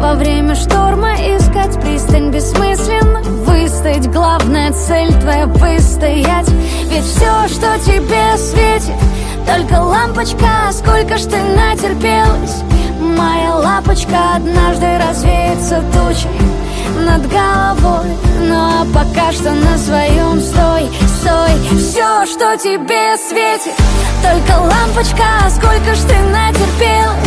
Во время шторма искать пристань бессмысленно. Выстоять, главная цель твоя выстоять. Ведь все, что тебе светит, только лампочка. Сколько ж ты натерпелась, моя лапочка. Однажды развеется тучей над головой. Ну а пока что на своем стой, стой. Все, что тебе светит, только лампочка. Сколько ж ты натерпелась,